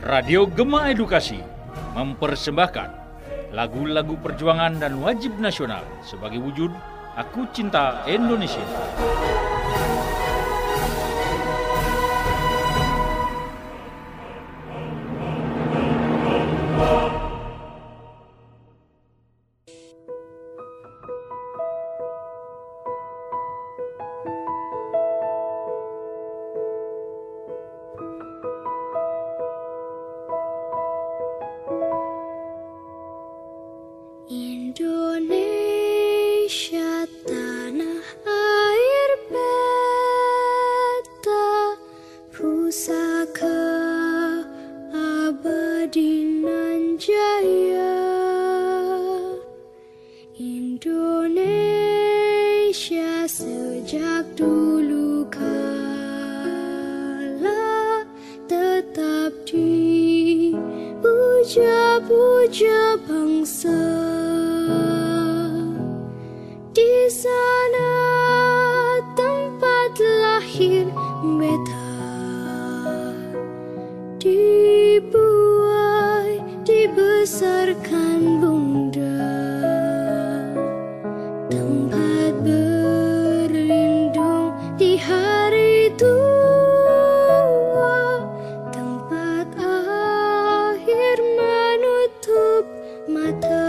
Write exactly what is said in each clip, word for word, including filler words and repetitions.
Radio Gema Edukasi mempersembahkan lagu-lagu perjuangan dan wajib nasional sebagai wujud Aku Cinta Indonesia. Indonesia tanah air beta, pusaka abadi nan jaya. Indonesia sejak dulu kala tetap dipuja-puja bangsa. Di sana tempat lahir beta, dibuai, dibesarkan bunda, tempat berlindung di hari tua, tempat akhir menutup mata.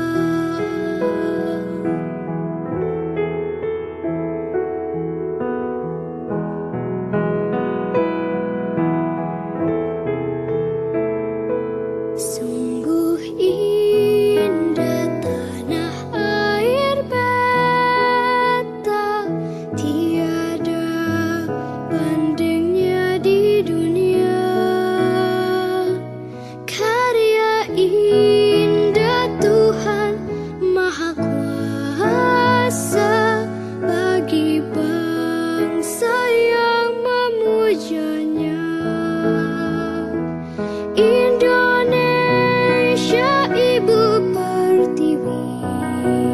Sungguh indah tanah air beta, tiada bandingnya di dunia. Karya indah Tuhan Maha Kuasa bagi bangsa yang memujanya. Indonesia Ibu Pertiwi,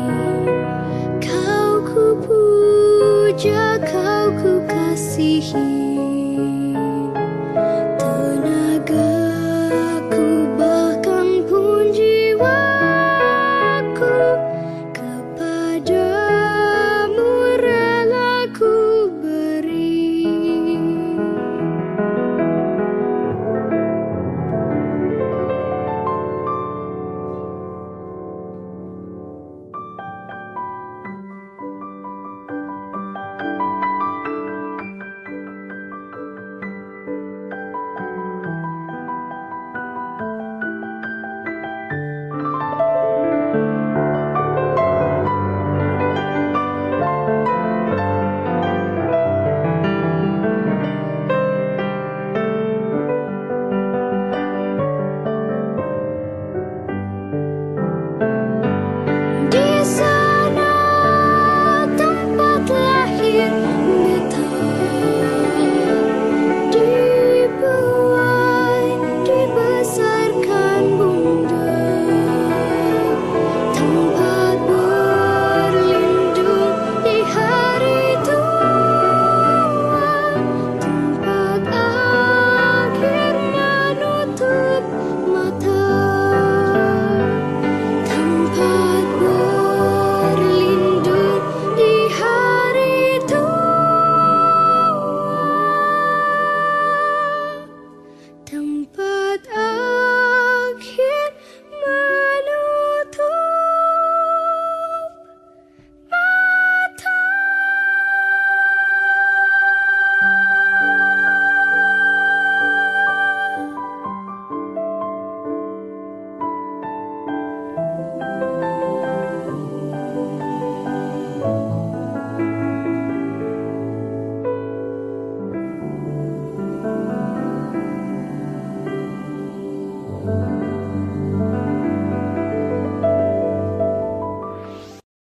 kau ku puja, kau ku kasihi.